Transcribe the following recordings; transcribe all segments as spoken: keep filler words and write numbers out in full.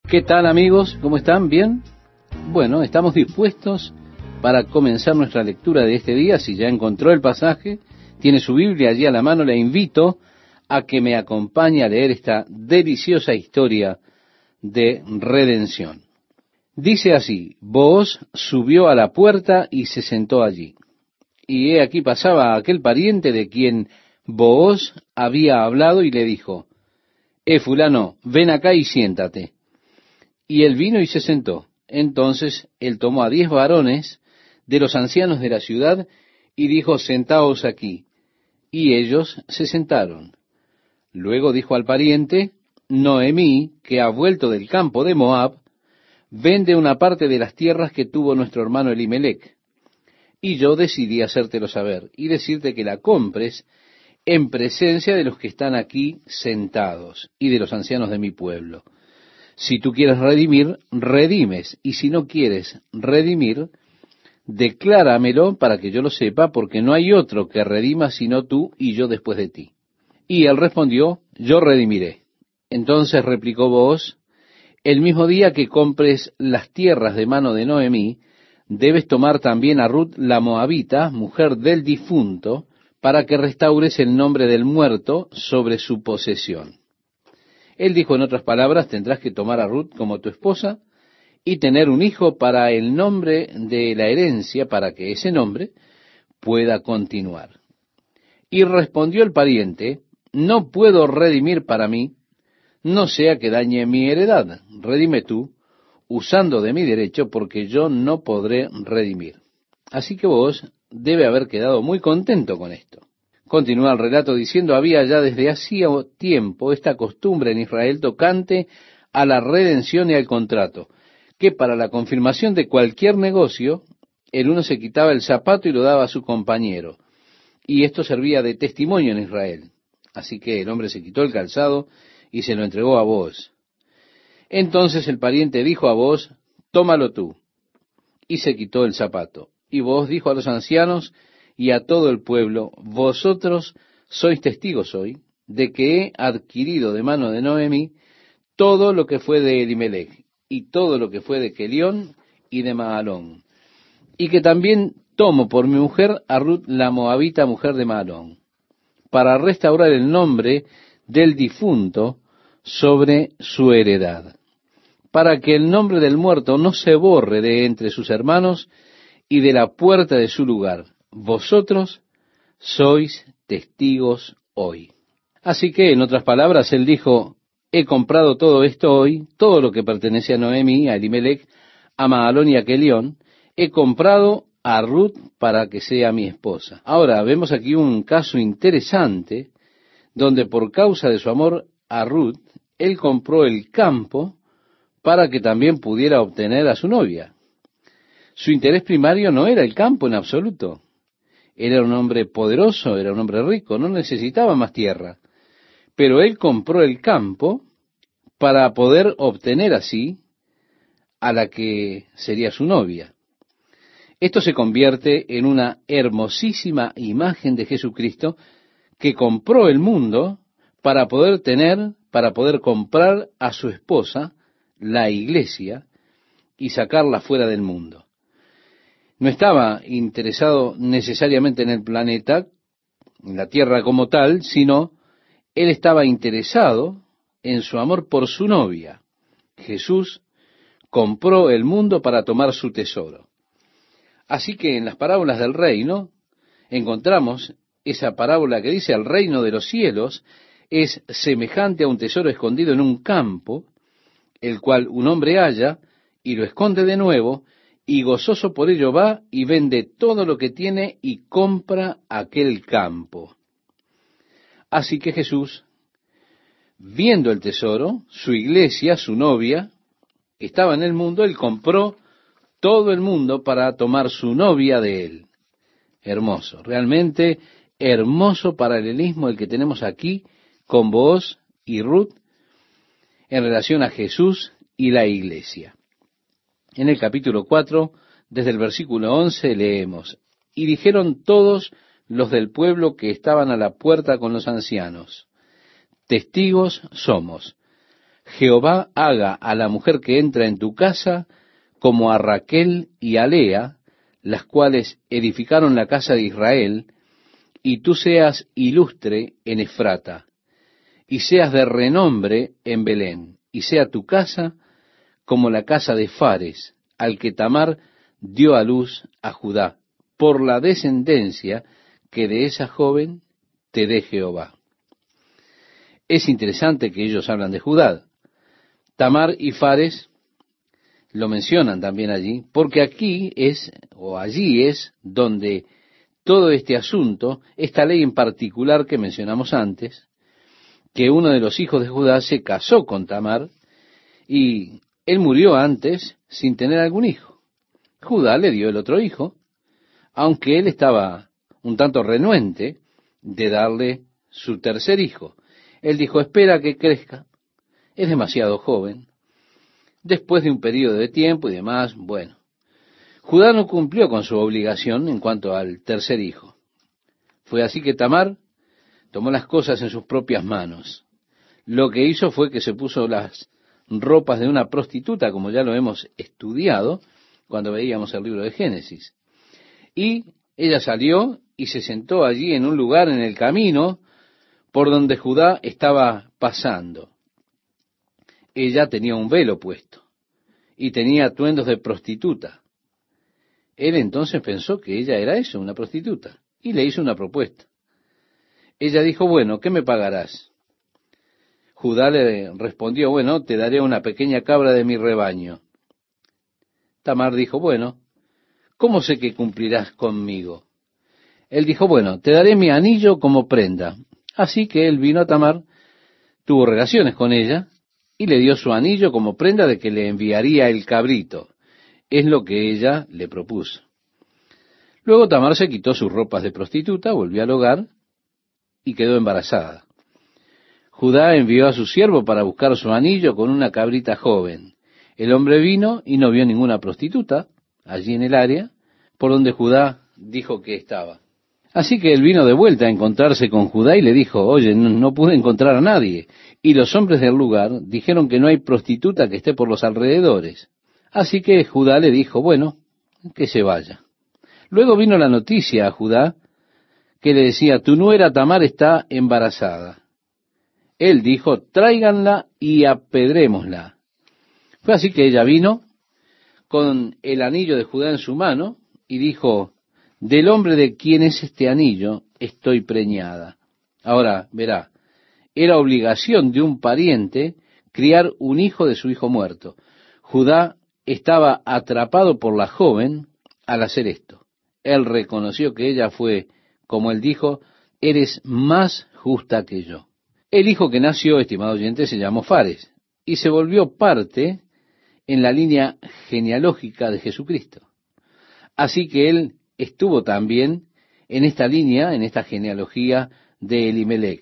¿Qué tal, amigos? ¿Cómo están? ¿Bien? Bueno, estamos dispuestos para comenzar nuestra lectura de este día. Si ya encontró el pasaje, tiene su Biblia allí a la mano, le invito a que me acompañe a leer esta deliciosa historia de redención. Dice así: Booz subió a la puerta y se sentó allí. Y he aquí pasaba aquel pariente de quien Booz había hablado y le dijo: Eh, fulano, ven acá y siéntate. Y él vino y se sentó. Entonces él tomó a diez varones de los ancianos de la ciudad y dijo: Sentaos aquí. Y ellos se sentaron. Luego dijo al pariente: Noemí, que ha vuelto del campo de Moab, vende una parte de las tierras que tuvo nuestro hermano Elimelec. Y yo decidí hacértelo saber y decirte que la compres en presencia de los que están aquí sentados y de los ancianos de mi pueblo. Si tú quieres redimir, redimes, y si no quieres redimir, decláramelo para que yo lo sepa, porque no hay otro que redima sino tú y yo después de ti. Y él respondió: Yo redimiré. Entonces replicó Booz: El mismo día que compres las tierras de mano de Noemí, debes tomar también a Ruth la moabita, mujer del difunto, para que restaures el nombre del muerto sobre su posesión. Él dijo, en otras palabras: tendrás que tomar a Ruth como tu esposa y tener un hijo para el nombre de la herencia, para que ese nombre pueda continuar. Y respondió el pariente: No puedo redimir para mí, no sea que dañe mi heredad. Redime tú, usando de mi derecho, porque yo no podré redimir. Así que vos debe haber quedado muy contento con esto. Continúa el relato diciendo: Había ya desde hacía tiempo esta costumbre en Israel tocante a la redención y al contrato, que para la confirmación de cualquier negocio, el uno se quitaba el zapato y lo daba a su compañero, y esto servía de testimonio en Israel. Así que el hombre se quitó el calzado y se lo entregó a Booz. Entonces el pariente dijo a Booz: Tómalo tú. Y se quitó el zapato. Y Booz dijo a los ancianos y a todo el pueblo: Vosotros sois testigos hoy de que he adquirido de mano de Noemí todo lo que fue de Elimelec, y todo lo que fue de Quelión y de Mahalón, y que también tomo por mi mujer a Ruth la moabita, mujer de Mahalón, para restaurar el nombre del difunto sobre su heredad, para que el nombre del muerto no se borre de entre sus hermanos y de la puerta de su lugar. Vosotros sois testigos hoy. Así que, en otras palabras, él dijo: He comprado todo esto hoy, todo lo que pertenece a Noemí, a Elimelec, a Mahalón y a Quelión. He comprado a Ruth para que sea mi esposa. Ahora, vemos aquí un caso interesante, donde por causa de su amor a Ruth, él compró el campo para que también pudiera obtener a su novia. Su interés primario no era el campo en absoluto. Él era un hombre poderoso, era un hombre rico, no necesitaba más tierra. Pero él compró el campo para poder obtener así a la que sería su novia. Esto se convierte en una hermosísima imagen de Jesucristo, que compró el mundo para poder tener, para poder comprar a su esposa, la iglesia, y sacarla fuera del mundo. No estaba interesado necesariamente en el planeta, en la tierra como tal, sino él estaba interesado en su amor por su novia. Jesús compró el mundo para tomar su tesoro. Así que en las parábolas del reino encontramos esa parábola que dice: el reino de los cielos es semejante a un tesoro escondido en un campo, el cual un hombre halla y lo esconde de nuevo, y gozoso por ello va y vende todo lo que tiene y compra aquel campo. Así que Jesús, viendo el tesoro, su iglesia, su novia, estaba en el mundo, él compró todo el mundo para tomar su novia de él. Hermoso, realmente hermoso paralelismo el que tenemos aquí con Booz y Ruth en relación a Jesús y la iglesia. En el capítulo cuatro, desde el versículo once, leemos: Y dijeron todos los del pueblo que estaban a la puerta con los ancianos: Testigos somos. Jehová haga a la mujer que entra en tu casa como a Raquel y a Lea, las cuales edificaron la casa de Israel, y tú seas ilustre en Efrata, y seas de renombre en Belén, y sea tu casa como la casa de Fares, al que Tamar dio a luz a Judá, por la descendencia que de esa joven te dé Jehová. Es interesante que ellos hablan de Judá. Tamar y Fares lo mencionan también allí, porque aquí es, o allí es, donde todo este asunto, esta ley en particular que mencionamos antes, que uno de los hijos de Judá se casó con Tamar, y él murió antes sin tener algún hijo. Judá le dio el otro hijo, aunque él estaba un tanto renuente de darle su tercer hijo. Él dijo, espera que crezca, es demasiado joven. Después de un periodo de tiempo y demás, bueno, Judá no cumplió con su obligación en cuanto al tercer hijo. Fue así que Tamar tomó las cosas en sus propias manos. Lo que hizo fue que se puso las ropas de una prostituta, como ya lo hemos estudiado cuando veíamos el libro de Génesis. Y ella salió y se sentó allí en un lugar en el camino por donde Judá estaba pasando. Ella tenía un velo puesto y tenía atuendos de prostituta. Él entonces pensó que ella era eso, una prostituta, y le hizo una propuesta. Ella dijo, bueno, ¿qué me pagarás? Judá le respondió, bueno, te daré una pequeña cabra de mi rebaño. Tamar dijo, bueno, ¿cómo sé que cumplirás conmigo? Él dijo, bueno, te daré mi anillo como prenda. Así que él vino a Tamar, tuvo relaciones con ella, y le dio su anillo como prenda de que le enviaría el cabrito. Es lo que ella le propuso. Luego Tamar se quitó sus ropas de prostituta, volvió al hogar y quedó embarazada. Judá envió a su siervo para buscar su anillo con una cabrita joven. El hombre vino y no vio ninguna prostituta allí en el área por donde Judá dijo que estaba. Así que él vino de vuelta a encontrarse con Judá y le dijo, oye, no, no pude encontrar a nadie. Y los hombres del lugar dijeron que no hay prostituta que esté por los alrededores. Así que Judá le dijo, bueno, que se vaya. Luego vino la noticia a Judá que le decía, tu nuera Tamar está embarazada. Él dijo, tráiganla y apedrémosla. Fue así que ella vino con el anillo de Judá en su mano y dijo, del hombre de quien es este anillo estoy preñada. Ahora, verá, era obligación de un pariente criar un hijo de su hijo muerto. Judá estaba atrapado por la joven al hacer esto. Él reconoció que ella fue, como él dijo, eres más justa que yo. El hijo que nació, estimado oyente, se llamó Fares y se volvió parte en la línea genealógica de Jesucristo. Así que él estuvo también en esta línea, en esta genealogía de Elimelec.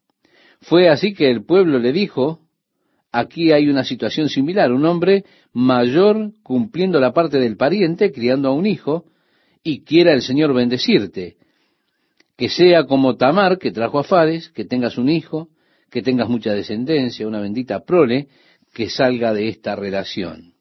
Fue así que el pueblo le dijo, aquí hay una situación similar, un hombre mayor cumpliendo la parte del pariente, criando a un hijo, y quiera el Señor bendecirte, que sea como Tamar, que trajo a Fares, que tengas un hijo, que tengas mucha descendencia, una bendita prole, que salga de esta relación.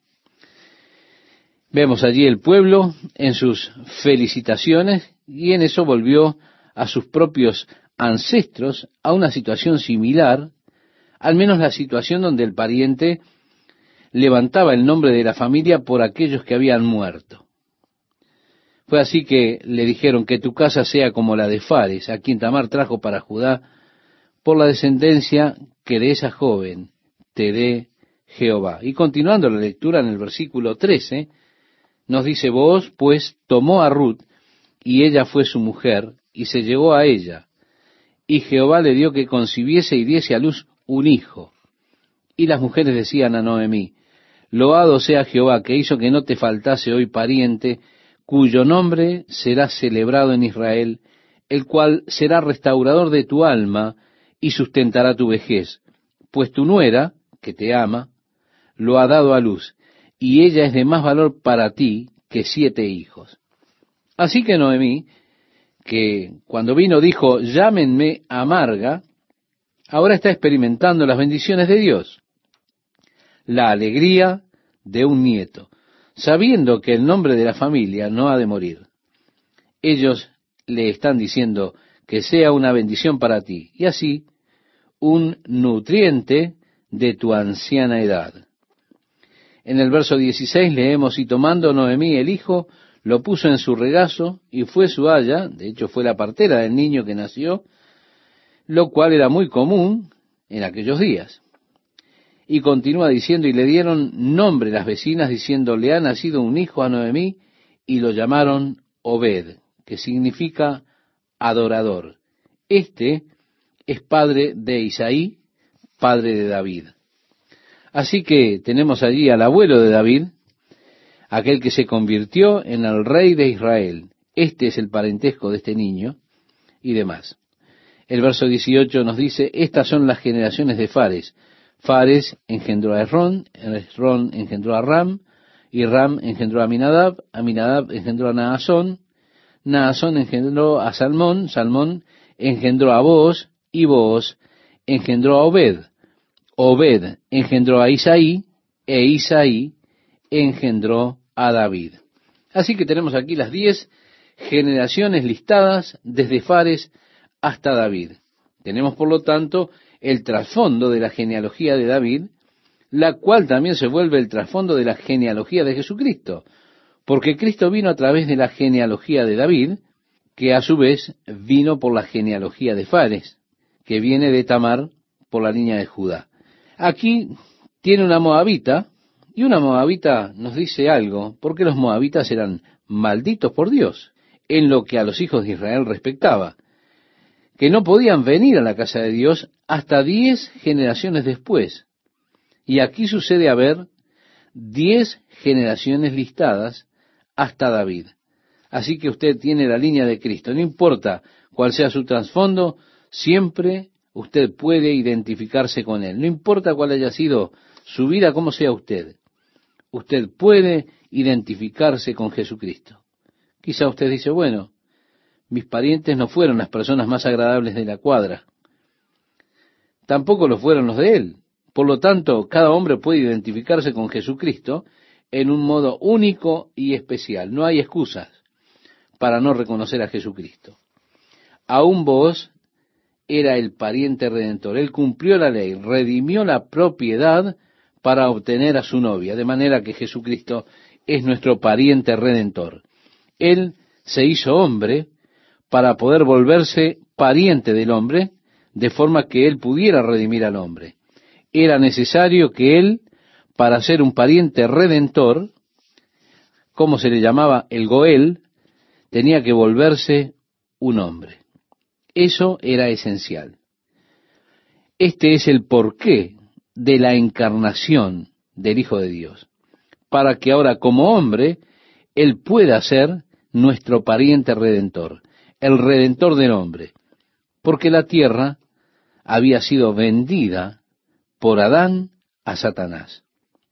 Vemos allí el pueblo en sus felicitaciones, y en eso volvió a sus propios ancestros a una situación similar, al menos la situación donde el pariente levantaba el nombre de la familia por aquellos que habían muerto. Fue así que le dijeron que tu casa sea como la de Fares, a quien Tamar trajo para Judá, por la descendencia que de esa joven te dé Jehová. Y continuando la lectura en el versículo trece, nos dice, vos pues tomó a Ruth, y ella fue su mujer, y se llegó a ella, y Jehová le dio que concibiese y diese a luz un hijo. Y las mujeres decían a Noemí, loado sea Jehová, que hizo que no te faltase hoy pariente, cuyo nombre será celebrado en Israel, el cual será restaurador de tu alma y sustentará tu vejez, pues tu nuera, que te ama, lo ha dado a luz, y ella es de más valor para ti que siete hijos. Así que Noemí, que cuando vino dijo, llámenme amarga, ahora está experimentando las bendiciones de Dios. la alegría de un nieto, sabiendo que el nombre de la familia no ha de morir. Ellos le están diciendo que sea una bendición para ti, y así un nutriente de tu anciana edad. En el verso dieciséis leemos, y tomando Noemí el hijo, lo puso en su regazo, y fue su aya, de hecho fue la partera del niño que nació, lo cual era muy común en aquellos días. Y continúa diciendo, y le dieron nombre las vecinas, diciendo, le ha nacido un hijo a Noemí, y lo llamaron Obed, que significa adorador. Este es padre de Isaí, padre de David. Así que tenemos allí al abuelo de David, aquel que se convirtió en el rey de Israel. Este es el parentesco de este niño y demás. El verso dieciocho nos dice, estas son las generaciones de Fares. Fares engendró a Esrón, Esrón engendró a Ram, y Ram engendró a Aminadab, Aminadab engendró a Naasón, Naasón engendró a Salmón, Salmón engendró a Booz, y Booz engendró a Obed. Obed engendró a Isaí, e Isaí engendró a David. Así que tenemos aquí las diez generaciones listadas desde Fares hasta David. Tenemos, por lo tanto, el trasfondo de la genealogía de David, la cual también se vuelve el trasfondo de la genealogía de Jesucristo, porque Cristo vino a través de la genealogía de David, que a su vez vino por la genealogía de Fares, que viene de Tamar por la línea de Judá. Aquí tiene una moabita, y una moabita nos dice algo, porque los moabitas eran malditos por Dios, en lo que a los hijos de Israel respectaba, que no podían venir a la casa de Dios hasta diez generaciones después. Y aquí sucede haber diez generaciones listadas hasta David. Así que usted tiene la línea de Cristo. No importa cuál sea su trasfondo, siempre usted puede identificarse con él. No importa cuál haya sido su vida, como sea usted. Usted puede identificarse con Jesucristo. Quizá usted dice, bueno, mis parientes no fueron las personas más agradables de la cuadra. Tampoco lo fueron los de él. Por lo tanto, cada hombre puede identificarse con Jesucristo en un modo único y especial. No hay excusas para no reconocer a Jesucristo. Aún Booz era el pariente redentor. Él cumplió la ley, redimió la propiedad para obtener a su novia, de manera que Jesucristo es nuestro pariente redentor. Él se hizo hombre para poder volverse pariente del hombre, de forma que él pudiera redimir al hombre. Era necesario que él, para ser un pariente redentor, como se le llamaba el Goel, tenía que volverse un hombre. Eso era esencial. Este es el porqué de la encarnación del Hijo de Dios, para que ahora como hombre, él pueda ser nuestro pariente redentor, el redentor del hombre, porque la tierra había sido vendida por Adán a Satanás.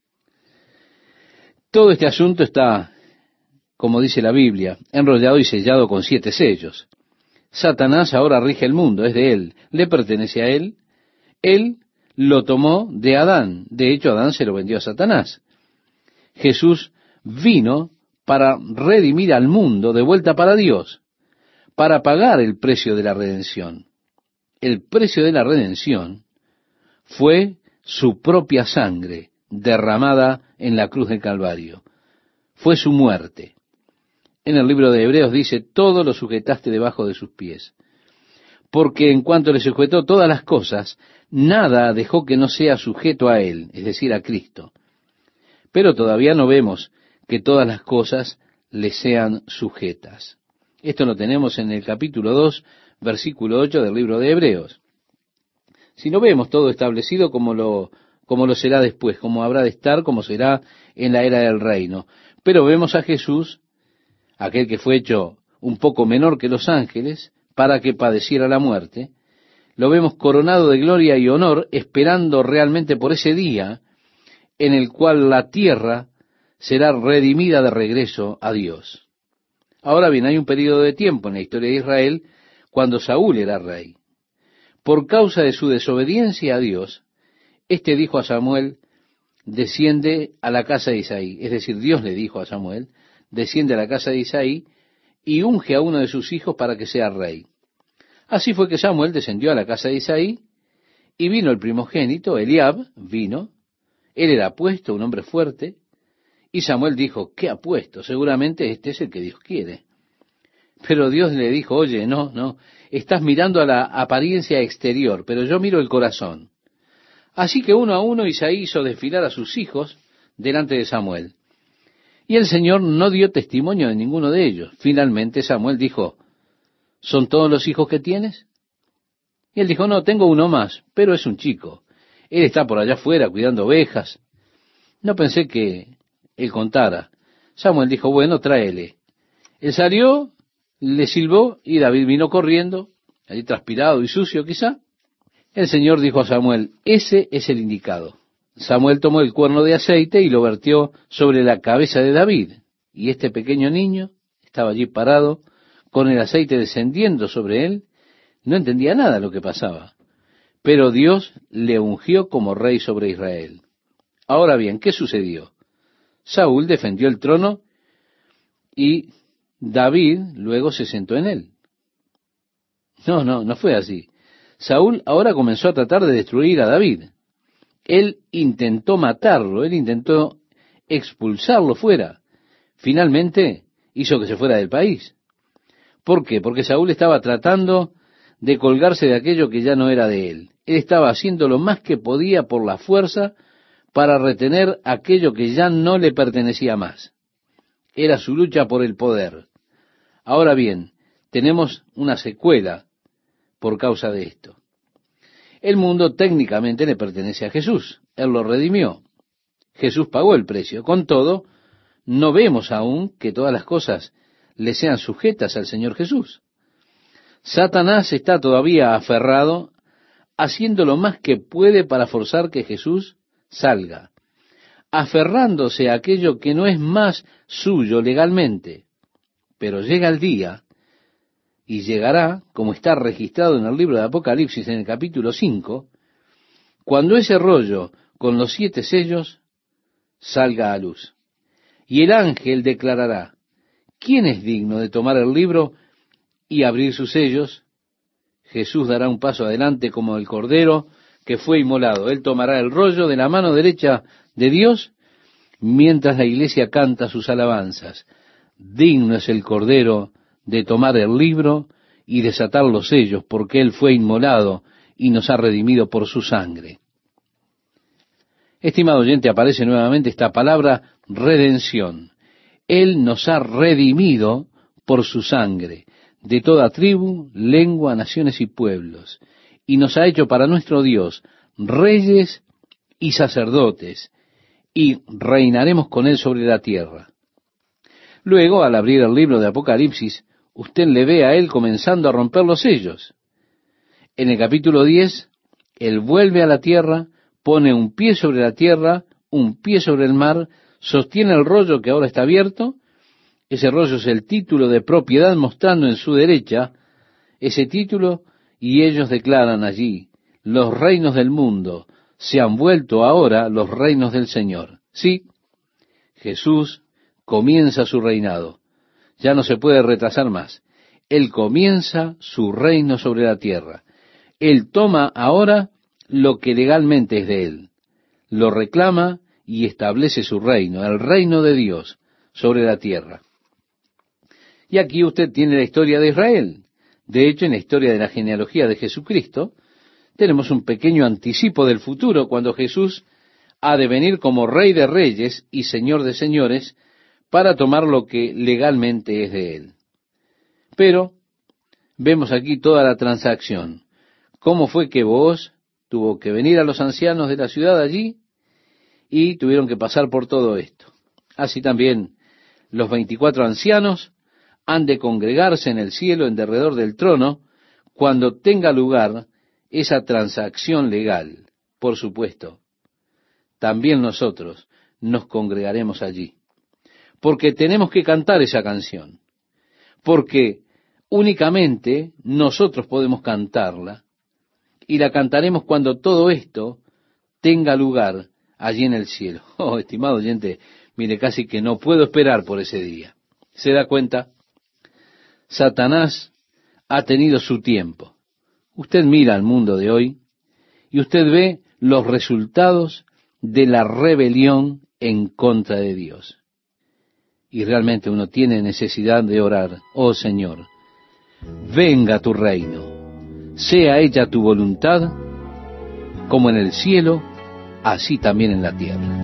Todo este asunto está, como dice la Biblia, enrollado y sellado con siete sellos. Satanás ahora rige el mundo, es de él, le pertenece a él. Él lo tomó de Adán, de hecho Adán se lo vendió a Satanás. Jesús vino para redimir al mundo de vuelta para Dios, para pagar el precio de la redención. El precio de la redención fue su propia sangre derramada en la cruz del Calvario. Fue su muerte. En el libro de Hebreos dice, todo lo sujetaste debajo de sus pies. Porque en cuanto le sujetó todas las cosas, nada dejó que no sea sujeto a él, es decir, a Cristo. Pero todavía no vemos que todas las cosas le sean sujetas. Esto lo tenemos en el capítulo dos, versículo ocho del libro de Hebreos. Si no vemos todo establecido como lo, como lo será después, como habrá de estar, como será en la era del reino. Pero vemos a Jesús, aquel que fue hecho un poco menor que los ángeles, para que padeciera la muerte, lo vemos coronado de gloria y honor, esperando realmente por ese día en el cual la tierra será redimida de regreso a Dios. Ahora bien, hay un periodo de tiempo en la historia de Israel cuando Saúl era rey. Por causa de su desobediencia a Dios, éste dijo a Samuel, desciende a la casa de Isaí. Es decir, Dios le dijo a Samuel, desciende a la casa de Isaí y unge a uno de sus hijos para que sea rey. Así fue que Samuel descendió a la casa de Isaí y vino el primogénito, Eliab, vino. Él era apuesto, un hombre fuerte. Y Samuel dijo, ¿qué apuesto? Seguramente este es el que Dios quiere. Pero Dios le dijo, oye, no, no, estás mirando a la apariencia exterior, pero yo miro el corazón. Así que uno a uno Isaí hizo desfilar a sus hijos delante de Samuel. Y el Señor no dio testimonio de ninguno de ellos. Finalmente Samuel dijo, ¿son todos los hijos que tienes? Y él dijo, no, tengo uno más, pero es un chico. Él está por allá afuera cuidando ovejas. No pensé que él contara. Samuel dijo, bueno, tráele. Él salió, le silbó y David vino corriendo, allí transpirado y sucio quizá. El Señor dijo a Samuel, ese es el indicado. Samuel tomó el cuerno de aceite y lo vertió sobre la cabeza de David. Y este pequeño niño estaba allí parado, con el aceite descendiendo sobre él. No entendía nada de lo que pasaba. Pero Dios le ungió como rey sobre Israel. Ahora bien, ¿qué sucedió? Saúl defendió el trono y David luego se sentó en él. No, no, no fue así. Saúl ahora comenzó a tratar de destruir a David. Él intentó matarlo, él intentó expulsarlo fuera. Finalmente hizo que se fuera del país. ¿Por qué? Porque Saúl estaba tratando de colgarse de aquello que ya no era de él. Él estaba haciendo lo más que podía por la fuerza para retener aquello que ya no le pertenecía más. Era su lucha por el poder. Ahora bien, tenemos una secuela por causa de esto. El mundo técnicamente le pertenece a Jesús. Él lo redimió. Jesús pagó el precio. Con todo, no vemos aún que todas las cosas le sean sujetas al Señor Jesús. Satanás está todavía aferrado, haciendo lo más que puede para forzar que Jesús salga, aferrándose a aquello que no es más suyo legalmente. Pero llega el día, y llegará, como está registrado en el libro de Apocalipsis en el capítulo cinco, cuando ese rollo con los siete sellos salga a luz. Y el ángel declarará, ¿quién es digno de tomar el libro y abrir sus sellos? Jesús dará un paso adelante como el cordero que fue inmolado. Él tomará el rollo de la mano derecha de Dios mientras la iglesia canta sus alabanzas. Digno es el cordero de tomar el libro y desatar los sellos, porque Él fue inmolado y nos ha redimido por su sangre. Estimado oyente, aparece nuevamente esta palabra redención. Él nos ha redimido por su sangre, de toda tribu, lengua, naciones y pueblos, y nos ha hecho para nuestro Dios reyes y sacerdotes, y reinaremos con Él sobre la tierra. Luego, al abrir el libro de Apocalipsis, usted le ve a Él comenzando a romper los sellos. En el capítulo diez, Él vuelve a la tierra, pone un pie sobre la tierra, un pie sobre el mar, sostiene el rollo que ahora está abierto. Ese rollo es el título de propiedad mostrando en su derecha ese título, y ellos declaran allí, los reinos del mundo se han vuelto ahora los reinos del Señor. Sí, Jesús comienza su reinado. Ya no se puede retrasar más. Él comienza su reino sobre la tierra. Él toma ahora lo que legalmente es de Él. Lo reclama y establece su reino, el reino de Dios sobre la tierra. Y aquí usted tiene la historia de Israel. De hecho, en la historia de la genealogía de Jesucristo, tenemos un pequeño anticipo del futuro, cuando Jesús ha de venir como Rey de Reyes y Señor de Señores, para tomar lo que legalmente es de Él. Pero vemos aquí toda la transacción. ¿Cómo fue que Booz tuvo que venir a los ancianos de la ciudad allí y tuvieron que pasar por todo esto? Así también los veinticuatro ancianos han de congregarse en el cielo en derredor del trono cuando tenga lugar esa transacción legal. Por supuesto, también nosotros nos congregaremos allí, porque tenemos que cantar esa canción, porque únicamente nosotros podemos cantarla, y la cantaremos cuando todo esto tenga lugar allí en el cielo. Oh, estimado oyente, mire, casi que no puedo esperar por ese día. ¿Se da cuenta? Satanás ha tenido su tiempo. Usted mira al mundo de hoy y usted ve los resultados de la rebelión en contra de Dios. Y realmente uno tiene necesidad de orar: oh Señor, venga tu reino, sea hecha tu voluntad, como en el cielo, así también en la tierra.